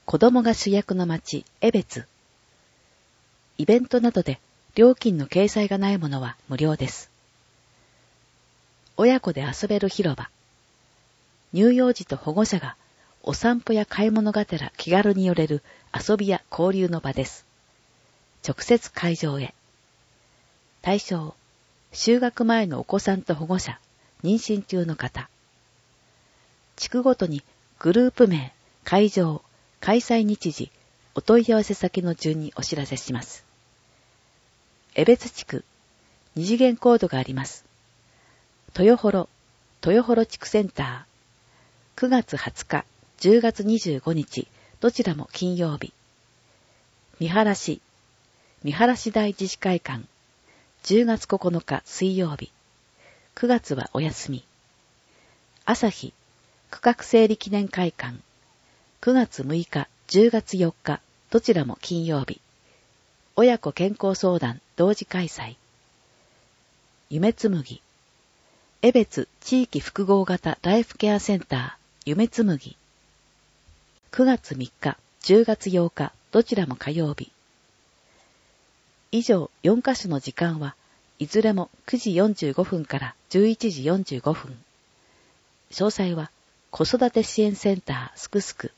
子供が主役の町、江別。イベントなどで料金の掲載がないものは無料です。親子で遊べる広場。乳幼児と保護者がお散歩や買い物がてら気軽に寄れる遊びや交流の場です。直接会場へ。対象、就学前のお子さんと保護者、妊娠中の方。地区ごとにグループ名、会場、開催日時、お問い合わせ先の順にお知らせします。江別地区、二次元コードがあります。豊幌地区センター、9月20日、10月25日、どちらも金曜日。三原市大自治会館、10月9日水曜日。9月はお休み。朝日、区画整理記念会館、9月6日、10月4日、どちらも金曜日。親子健康相談同時開催。夢紬、江別地域複合型ライフケアセンター、夢紬。9月3日、10月8日、どちらも火曜日。以上4カ所の時間はいずれも9時45分から11時45分。詳細は子育て支援センターすくすく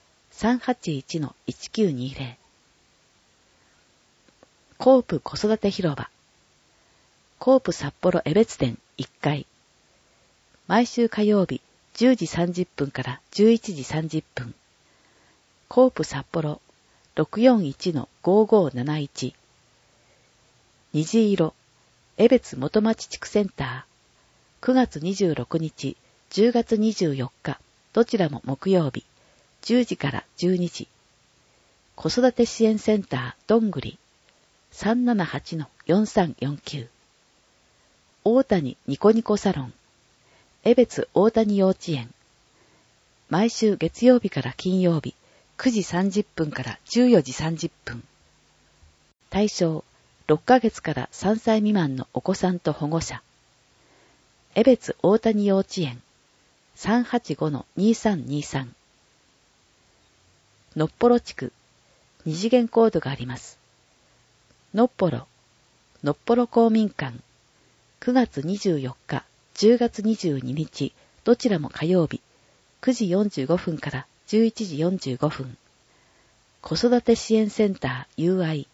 381-1920。コープ子育て広場。コープ札幌江別店1階。毎週火曜日10時30分から11時30分。コープ札幌 641-5571。虹色江別元町地区センター、9月26日、10月24日、どちらも木曜日、10時から12時。子育て支援センターどんぐり、378-4349。大谷ニコニコサロン、江別大谷幼稚園。毎週月曜日から金曜日、9時30分から14時30分。対象、6ヶ月から3歳未満のお子さんと保護者。江別大谷幼稚園 385-2323。のっぽろ地区、二次元コードがあります。のっぽろ公民館、9月24日、10月22日、どちらも火曜日、9時45分から11時45分。子育て支援センター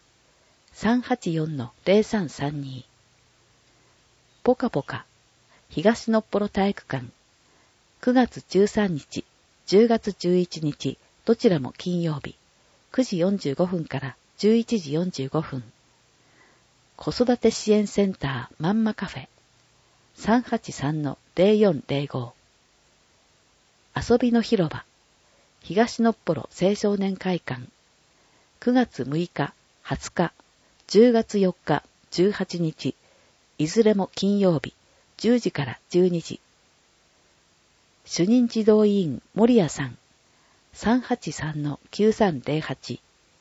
UI、384-0332。ぽかぽか、東のっぽろ体育館、9月13日、10月11日、どちらも金曜日、9時45分から11時45分。子育て支援センターまんまカフェ、383-0405。遊びの広場、東のっぽろ青少年会館、9月6日、20日、10月4日、18日、いずれも金曜日、10時から12時。主任児童委員森谷さん、383-9308。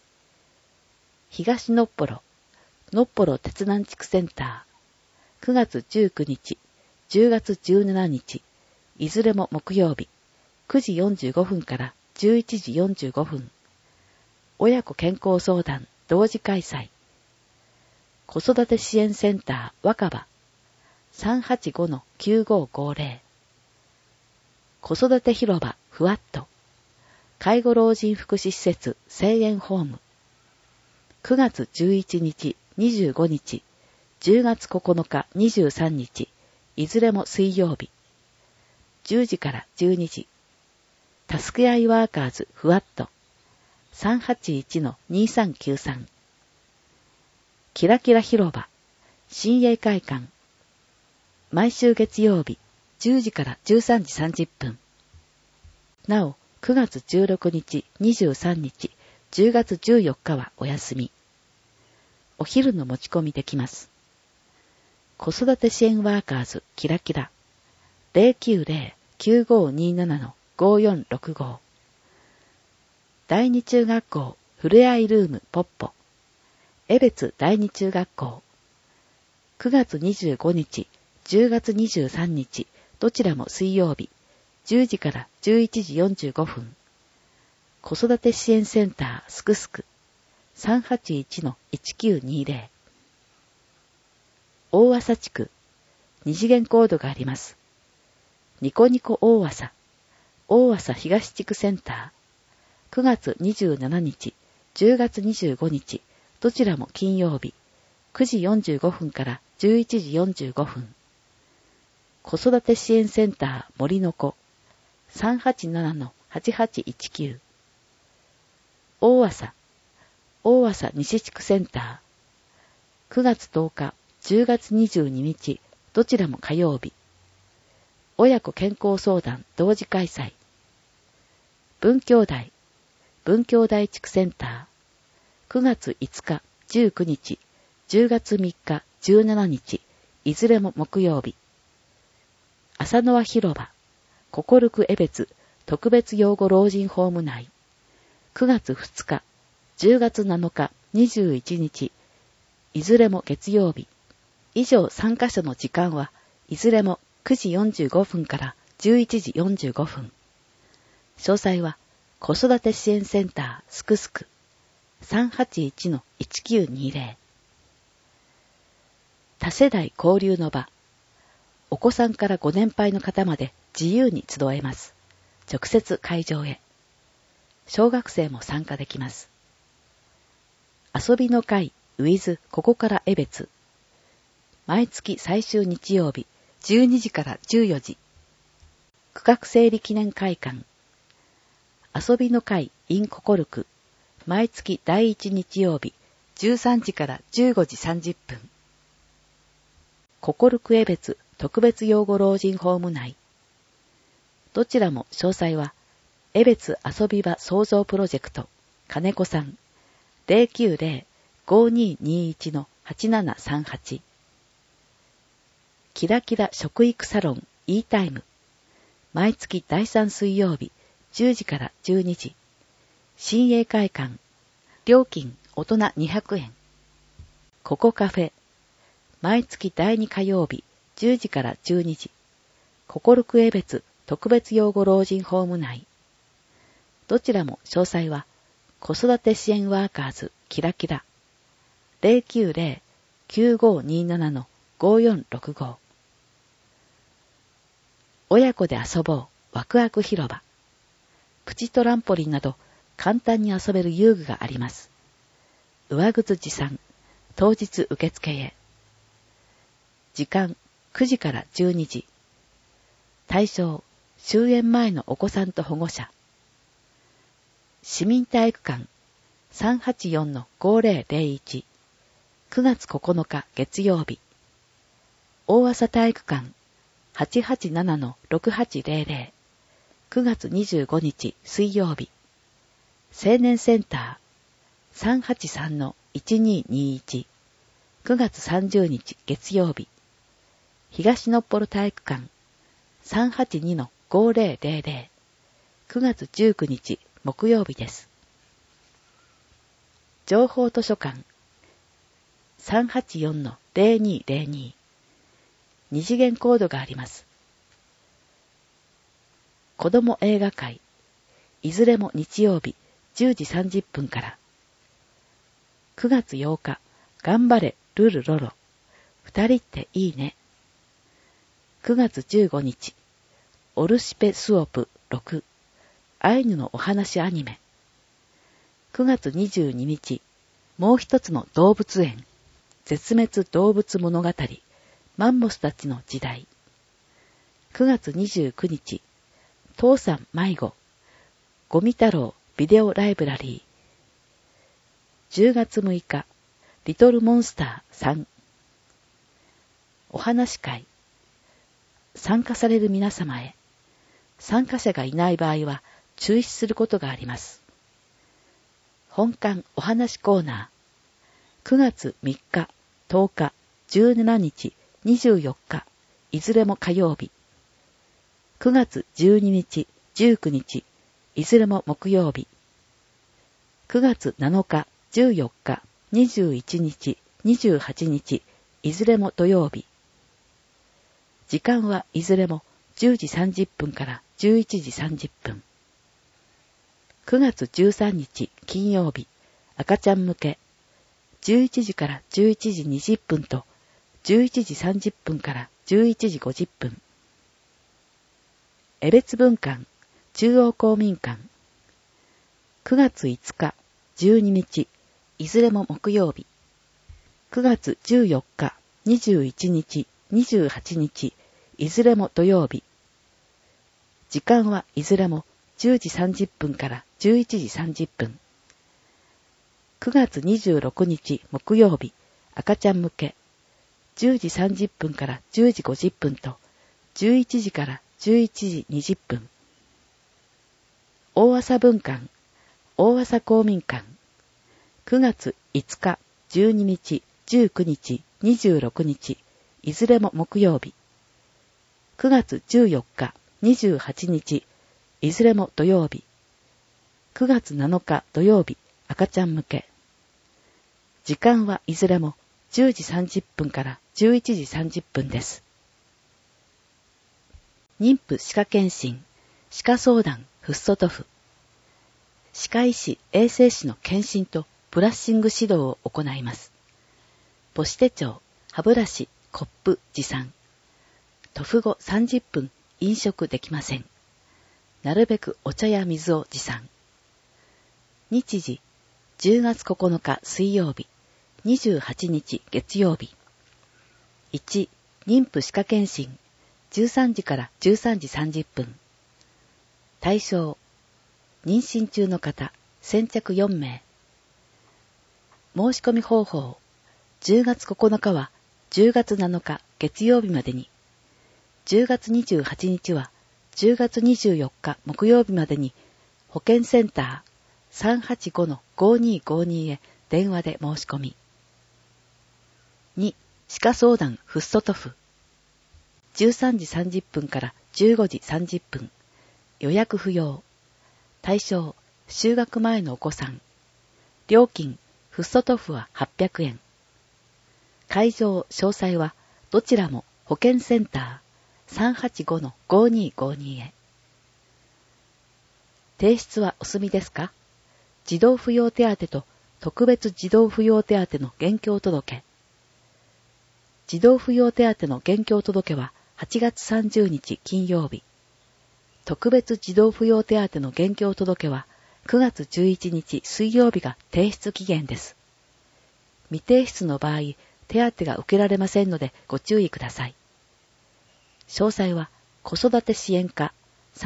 東のっぽろ鉄南地区センター、9月19日、10月17日、いずれも木曜日、9時45分から11時45分。親子健康相談同時開催。子育て支援センター若葉 385-9550。子育て広場ふわっと。介護老人福祉施設聖園ホーム。9月11日、25日、10月9日、23日、いずれも水曜日。10時から12時。助け合いワーカーズふわっと。381-2393。キラキラ広場、新栄会館。毎週月曜日、10時から13時30分。なお、9月16日、23日、10月14日はお休み。お昼の持ち込みできます。子育て支援ワーカーズキラキラ 090-9527-5465。第二中学校ふれあいルームポッポ。江別第二中学校。9月25日、10月23日、どちらも水曜日、10時から11時45分。 子育て支援センターすくすく 381-1920。大浅地区、二次元コードがあります。ニコニコ大浅、大浅東地区センター、9月27日、10月25日、どちらも金曜日、9時45分から11時45分。子育て支援センター森の子、387-8819。大浅、大浅西地区センター、9月10日、10月22日、どちらも火曜日。親子健康相談同時開催。文教台、文教台地区センター、9月5日、19日、10月3日、17日、いずれも木曜日。浅野輪広場、心く江別特別養護老人ホーム内、9月2日、10月7日、21日、いずれも月曜日。以上3カ所の時間はいずれも9時45分から11時45分。詳細は子育て支援センターすくすく 381-1920。多世代交流の場。お子さんからご年配の方まで自由に集えます。直接会場へ。小学生も参加できます。遊びの会 with ここから江別。毎月最終日曜日12時から14時。区画整理記念会館。遊びの会 in 心く。毎月第1日曜日13時から15時30分。心く江別特別養護老人ホーム内。どちらも詳細は江別遊び場創造プロジェクト金子さん 090-5221-8738。キラキラ食育サロン E タイム。毎月第3水曜日10時から12時。新栄会館。料金大人200円。ココカフェ。毎月第2火曜日10時から12時。心く江別特別養護老人ホーム内。どちらも詳細は子育て支援ワーカーズキラキラ 090-9527-5465。親子で遊ぼうワクワク広場。プチトランポリンなど簡単に遊べる遊具があります。上靴持参、当日受付へ。時間9時から12時。対象、終園前のお子さんと保護者。市民体育館 384-5001。9月9日月曜日。大浅体育館 887-6800。9月25日水曜日。青年センター 383-1221。9月30日月曜日。東のっぽろ体育館 382-5000。9月19日木曜日です。情報図書館 384-0202。二次元コードがあります。子ども映画会。いずれも日曜日10時30分から。9月8日、頑張れルルロロ。二人っていいね。9月15日、オルシペスオプ6。アイヌのお話アニメ。9月22日、もう一つの動物園。絶滅動物物語。マンモスたちの時代。9月29日、父さん迷子。ゴミ太郎ビデオライブラリー。10月6日、リトルモンスター3。お話会。参加される皆様へ。参加者がいない場合は中止することがあります。本館お話コーナー。9月3日、10日、17日、24日、いずれも火曜日。9月12日、19日、いずれも木曜日。9月7日、14日、21日、28日、いずれも土曜日。時間はいずれも10時30分から11時30分。 9月13日金曜日、赤ちゃん向け、11時から11時20分と、11時30分から11時50分。江別分館、中央公民館。9月5日、12日、いずれも木曜日。9月14日、21日、28日、いずれも土曜日。時間はいずれも10時30分から11時30分。9月26日木曜日、赤ちゃん向け、10時30分から10時50分と、11時から11時20分。大朝分館、大朝公民館。9月5日、12日、19日、26日、いずれも木曜日。9月14日、28日、いずれも土曜日。9月7日土曜日、赤ちゃん向け。時間はいずれも10時30分から11時30分です。妊婦歯科検診、歯科相談、フッ素塗布。歯科医師、衛生士の検診とブラッシング指導を行います。母子手帳、歯ブラシ、コップ持参。塗布後30分飲食できません。なるべくお茶や水を持参。日時、10月9日水曜日、28日月曜日。1、妊婦歯科検診、13時から13時30分。対象、妊娠中の方、先着4名。申し込み方法、10月9日は10月7日月曜日までに、10月28日は10月24日木曜日までに、保健センター 385-5252 へ電話で申し込み。2、歯科相談フッ素塗布。13時30分から15時30分。予約不要。対象、就学前のお子さん。料金、フッ素塗布は800円。会場、詳細は、どちらも保健センター 385-5252 へ。提出はお済みですか？児童扶養手当と特別児童扶養手当の現況届。児童扶養手当の現況届は8月30日金曜日。特別児童扶養手当の現況届は9月11日水曜日が提出期限です。未提出の場合、手当が受けられませんのでご注意ください。詳細は子育て支援課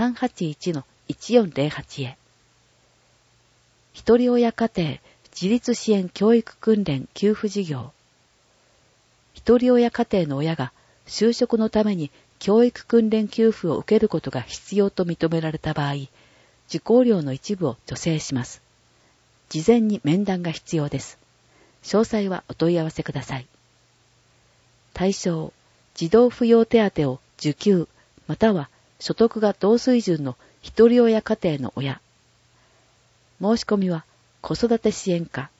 381-1408 へ。ひとり親家庭自立支援教育訓練給付事業。ひとり親家庭の親が就職のために教育訓練給付を受けることが必要と認められた場合、受講料の一部を助成します。事前に面談が必要です。詳細はお問い合わせください。対象、児童扶養手当を受給、または所得が同水準のひとり親家庭の親。申し込みは子育て支援課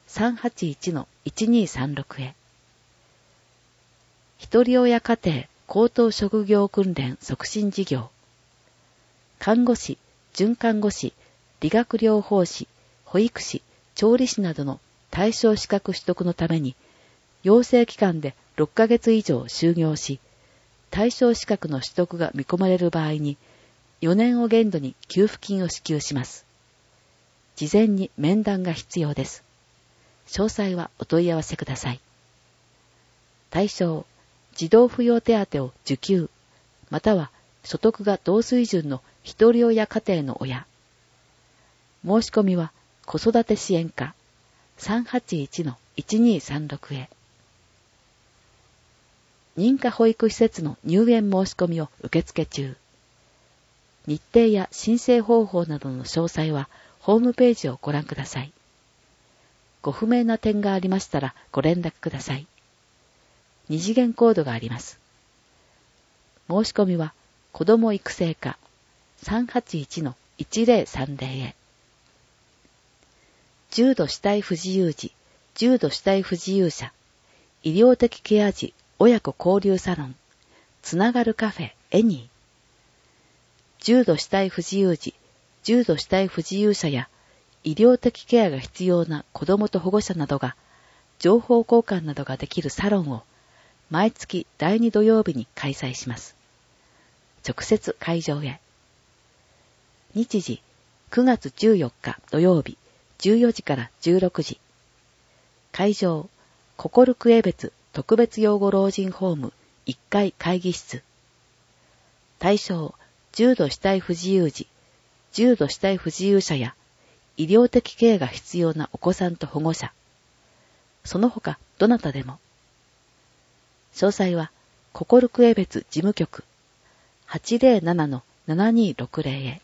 381-1236 へ。ひとり親家庭高等職業訓練促進事業。看護師、准看護師、理学療法士、保育士、調理師などの対象資格取得のために、養成期間で6ヶ月以上就業し、対象資格の取得が見込まれる場合に、4年を限度に給付金を支給します。事前に面談が必要です。詳細はお問い合わせください。対象、児童扶養手当を受給、または所得が同水準のひとり親家庭の親。申し込みは子育て支援課 381-1236 へ。認可保育施設の入園申し込みを受付中。日程や申請方法などの詳細はホームページをご覧ください。ご不明な点がありましたらご連絡ください。二次元コードがあります。申し込みは子ども育成課 381-1030 へ。重度肢体不自由児、重度肢体不自由者、医療的ケア児親子交流サロン、つながるカフェエニー。重度肢体不自由児、 重度肢体不自由者や医療的ケアが必要な子どもと保護者などが情報交換などができるサロンを毎月第2土曜日に開催します。直接会場へ。日時9月14日土曜日14時から16時。会場、ココルクエベツ特別養護老人ホーム1階会議室。対象、重度肢体不自由児、重度肢体不自由者や医療的ケアが必要なお子さんと保護者。その他どなたでも。詳細はココルクエベツ事務局 807-7260 へ。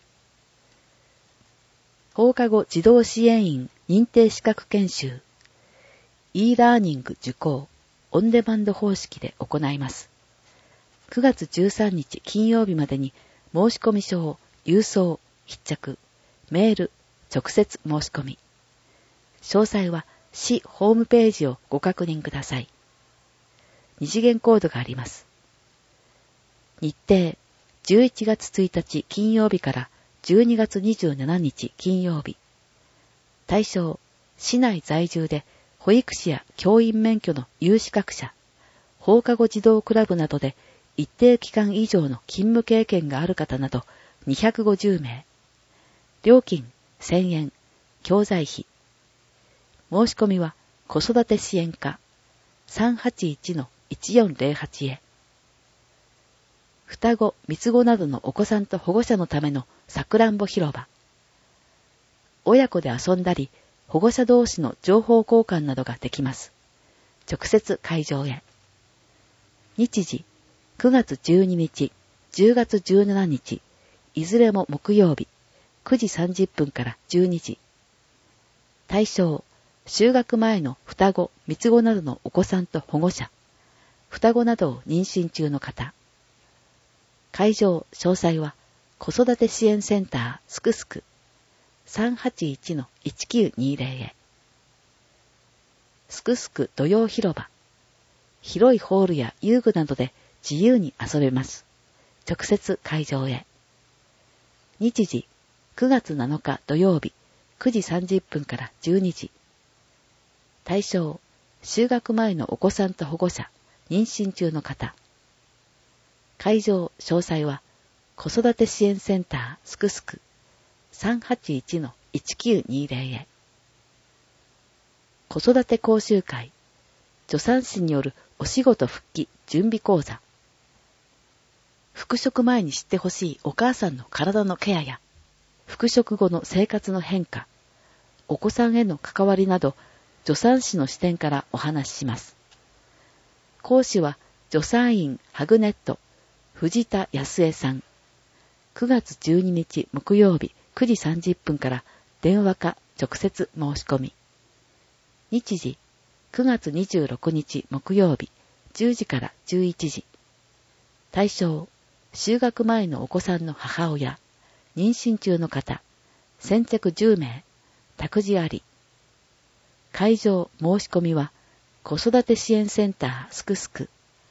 放課後児童支援員認定資格研修 e ラーニング受講オンデマンド方式で行います。9月13日金曜日までに申し込み書を郵送、必着、メール、直接申し込み。詳細は市ホームページをご確認ください。二次元コードがあります。日程、11月1日金曜日から12月27日金曜日。対象、市内在住で保育士や教員免許の有資格者、放課後児童クラブなどで一定期間以上の勤務経験がある方など250名。料金1000円、教材費。申し込みは子育て支援課 381-1408 へ。双子、三つ子などのお子さんと保護者のためのさくらんぼ広場。親子で遊んだり、保護者同士の情報交換などができます。直接会場へ。日時、9月12日、10月17日、いずれも木曜日、9時30分から12時。対象、就学前の双子、三つ子などのお子さんと保護者、双子などを妊娠中の方。会場、詳細は、子育て支援センターすくすく 381-1920 へ。すくすく土曜広場。広いホールや遊具などで自由に遊べます。直接会場へ。日時、9月7日土曜日、9時30分から12時。対象、就学前のお子さんと保護者、妊娠中の方。会場、詳細は、子育て支援センターすくすく 381-1920 へ。子育て講習会、助産師によるお仕事復帰準備講座。復職前に知ってほしいお母さんの体のケアや、復職後の生活の変化、お子さんへの関わりなど、助産師の視点からお話しします。講師は、助産院ハグネット、藤田康江さん。9月12日木曜日9時30分から電話か直接申し込み。日時、9月26日木曜日10時から11時。対象、就学前のお子さんの母親、妊娠中の方、先着10名、託児あり。会場申し込みは、子育て支援センターすくすく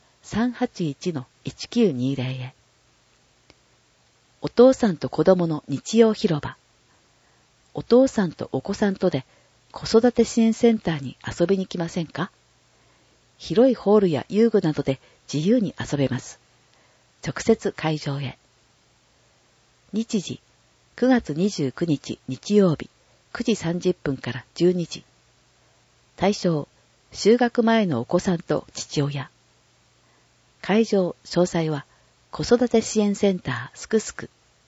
381-1920 へ。お父さんと子供の日曜広場。お父さんとお子さんとで子育て支援センターに遊びに来ませんか？広いホールや遊具などで自由に遊べます。直接会場へ。日時、9月29日日曜日9時30分から12時。対象、就学前のお子さんと父親。会場、詳細は、子育て支援センターすくすく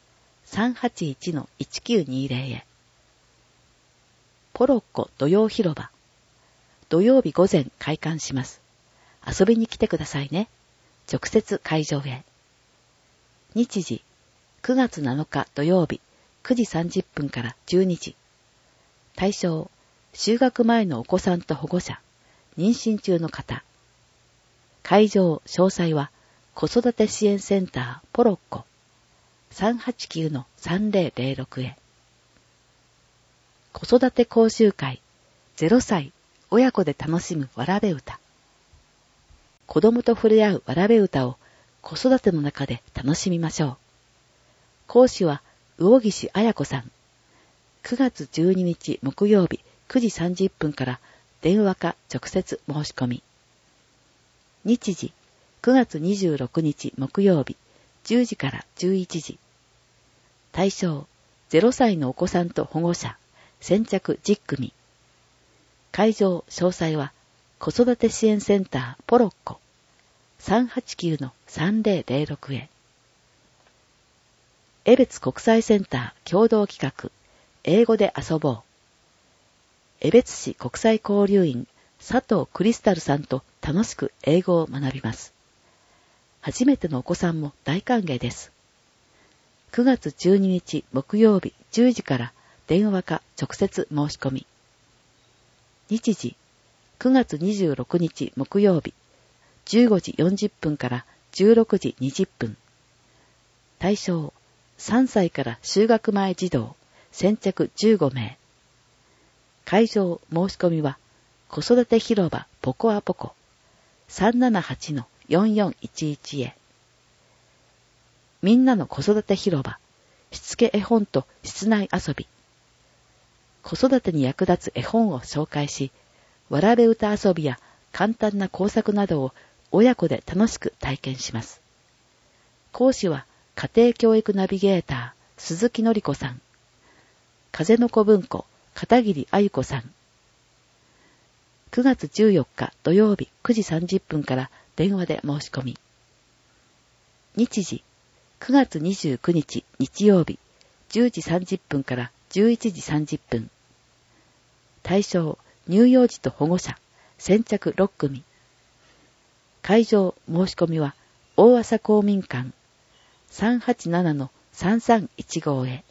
381-1920 へ。ポロッコ土曜広場。土曜日午前開館します。遊びに来てくださいね。直接会場へ。日時、9月7日土曜日9時30分から12時。対象、就学前のお子さんと保護者、妊娠中の方。会場、詳細は、子育て支援センターポロッコ 389-3006 へ。子育て講習会、0歳、親子で楽しむわらべ歌。子供と触れ合うわらべ歌を子育ての中で楽しみましょう。講師は、 魚岸彩子さん。9月12日木曜日9時30分から電話か直接申し込み。日時、9月26日木曜日10時から11時。対象、0歳のお子さんと保護者、先着10組。会場詳細は、子育て支援センターポロッコ 389-3006 へ。江別国際センター共同企画、英語で遊ぼう。江別市国際交流員佐藤クリスタルさんと楽しく英語を学びます。初めてのお子さんも大歓迎です。9月12日木曜日10時から電話か直接申し込み。日時、9月26日木曜日15時40分から16時20分。対象、3歳から就学前児童、先着15名。会場申し込みは、子育て広場ポコアポコ 378-4411 へ。みんなの子育て広場、しつけ絵本と室内遊び。子育てに役立つ絵本を紹介し、わらべ歌遊びや簡単な工作などを親子で楽しく体験します。講師は家庭教育ナビゲーター鈴木のり子さん。風の子文庫片桐あゆ子さん。9月14日土曜日9時30分から電話で申し込み。日時、9月29日日曜日10時30分から11時30分。対象、乳幼児と保護者、先着6組。会場申し込みは、大朝公民館 387-3315 へ。